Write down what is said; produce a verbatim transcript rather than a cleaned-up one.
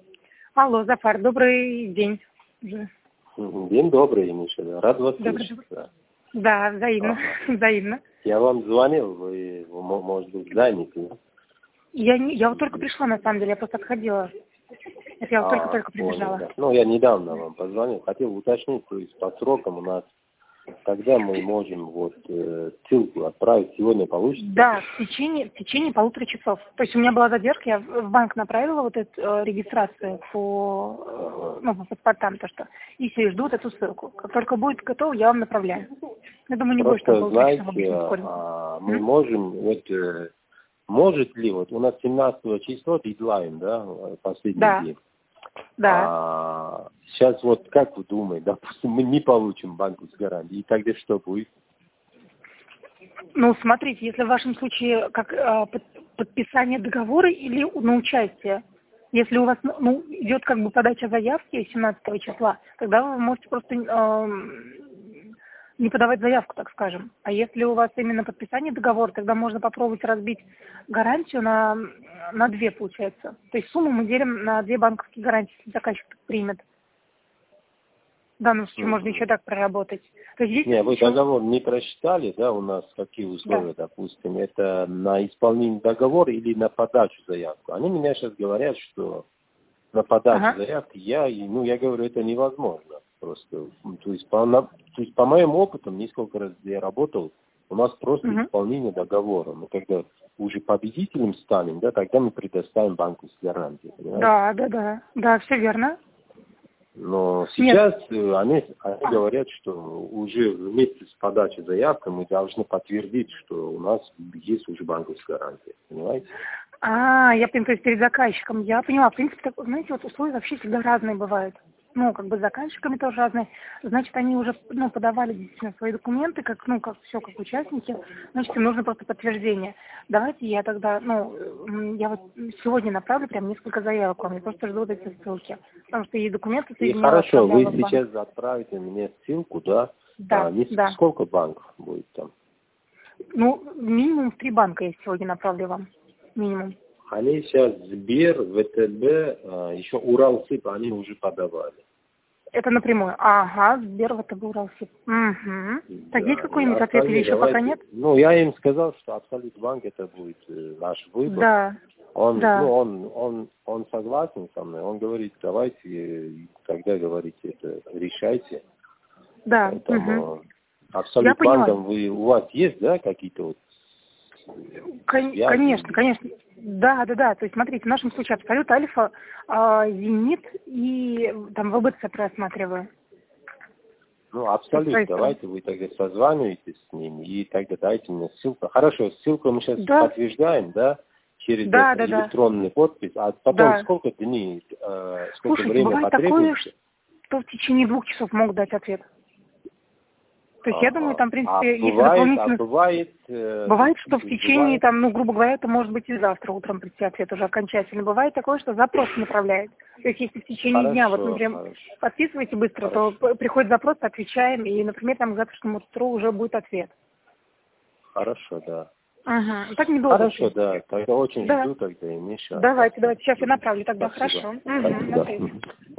Алло, Зафар, добрый день. Уже. День добрый, Миша. Рад вас слышать. Да. да, взаимно. Ага. взаимно. Я вам звонил, вы, может быть, заняты. Я, не, я вот только пришла, на самом деле, я просто отходила. Это я вот а, только-только прибежала. Понял, да. Ну, я недавно вам позвонил. Хотел уточнить, то есть по срокам у нас, когда мы можем вот э, ссылку отправить, сегодня получится? Да, в течение, в течение полутора часов. То есть у меня была задержка, я в банк направила вот эту э, регистрацию по, э, ну, по паспортам, то что, и все, ждут эту ссылку. Как только будет готово, я вам направляю. Я думаю, не будет там полутора часа. Знаете, а, мы М? можем, вот, э, может ли, вот у нас семнадцатого числа дедлайн, да, последний да. день. Да. А, сейчас вот как вы думаете, допустим, мы не получим банковскую гарантию, и тогда что будет? Ну, смотрите, если в вашем случае как э, под, подписание договора или на участие, если у вас ну, идет как бы подача заявки семнадцатого числа, тогда вы можете просто э, не подавать заявку, так скажем. А если у вас именно подписание договора, тогда можно попробовать разбить гарантию на, на две, получается. То есть сумму мы делим на две банковские гарантии, если заказчик примет. В данном случае mm-hmm. можно еще так проработать. То есть здесь не, вы еще... договор не прочитали, да, у нас какие условия, да. допустим, это на исполнение договора или на подачу заявки. Они меня сейчас говорят, что на подачу ага. заявки я, ну, я говорю, это невозможно просто. То есть по, на, то есть, по моим опытам, несколько раз я работал, у нас просто mm-hmm. исполнение договора. Мы когда уже победителем станем, да, тогда мы предоставим банковскую гарантию. Да, да, да, да, все верно. Но сейчас они, они говорят, что уже вместе с подачей заявки мы должны подтвердить, что у нас есть уже банковская гарантия. Понимаете? А, я понимаю, то есть перед заказчиком. Я поняла. В принципе, так, знаете, вот условия вообще всегда разные бывают. Ну, как бы с заказчиками тоже разные. Значит, они уже ну, подавали действительно свои документы, как, ну, как все, как участники. Значит, им нужно просто подтверждение. Давайте я тогда, ну, я вот сегодня направлю прям несколько заявок вам. Я просто жду вот эти ссылки. Потому что и документы соединяла. И хорошо, вы сейчас отправите мне ссылку, да? Да, а, не, да. Сколько банков будет там? Ну, минимум в три банка я сегодня направлю вам. Минимум. Они сейчас Сбер, ВТБ, а, еще Уралсиб, они уже подавали. Это напрямую. Ага, Сбер, ВТБ, Уралсиб. Угу. Да, так есть какой-нибудь ответ или еще давайте, пока нет? Ну, я им сказал, что Абсолют Банк это будет э, наш выбор. Да. Он, да. ну, он, он, он согласен со мной. Он говорит, давайте, э, когда говорите это, решайте. Да. Поэтому Угу. Абсолют Банком вы, у вас есть, да, какие-то вот Кон- Конечно, конечно. Да, да, да. То есть, смотрите, в нашем случае Абсолют, Альфа, э, Зенит и там ВБЦ просматриваю. Ну, Абсолют, давайте вы тогда созваниваетесь с ними и тогда дайте мне ссылку. Хорошо, ссылку мы сейчас да. подтверждаем, да, через да, да, электронный да. подпись, а потом да. сколько дней, э, сколько Слушайте, времени бывает потребуется? такое, что в течение двух часов могут дать ответ. То есть, а, я думаю, там, в принципе, а если бывает, дополнительно... А бывает, э, бывает, что в течение, бывает... там, ну, грубо говоря, это может быть и завтра утром прийти ответ уже окончательно. Бывает такое, что запрос направляет. То есть, если в течение хорошо, дня, вот, например, хорошо. подписываете быстро, хорошо. то приходит запрос, отвечаем, и, например, там к завтрашнему утру уже будет ответ. Хорошо, да. Ага. Так недолго. Хорошо, да. Тогда очень да. жду тогда, и Миша. Давайте, давайте. Сейчас я направлю тогда. Спасибо. Хорошо. Угу. Да.